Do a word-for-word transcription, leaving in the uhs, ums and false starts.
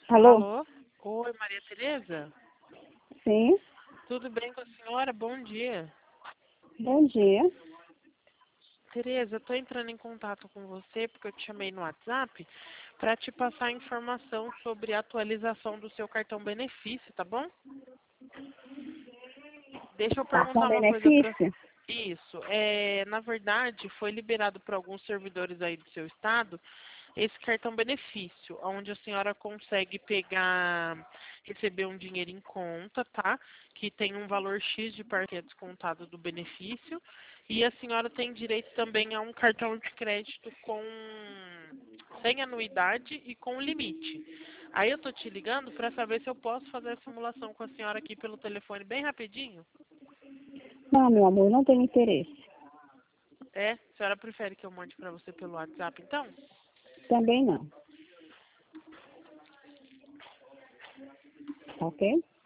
Alô? Alô? Oi, Maria Tereza? Sim, Tudo bem com a senhora? Bom dia. bom dia. Tereza, eu tô entrando em contato com você porque eu te chamei no WhatsApp para te passar informação sobre a atualização do seu cartão benefício, tá bom? Deixa eu Cartão perguntar uma coisa para benefício? isso. É, na verdade, foi liberado por alguns servidores aí do seu estado esse cartão benefício, onde a senhora consegue pegar, receber um dinheiro em conta, tá? Que tem um valor X de parte que é descontado do benefício. E a senhora tem direito também a um cartão de crédito com sem anuidade e com limite. Aí eu tô te ligando para saber se eu posso fazer a simulação com a senhora aqui pelo telefone bem rapidinho. Não, meu amor, não tenho interesse. É? A senhora prefere que eu mande para você pelo WhatsApp, então? Também não. Tá ok?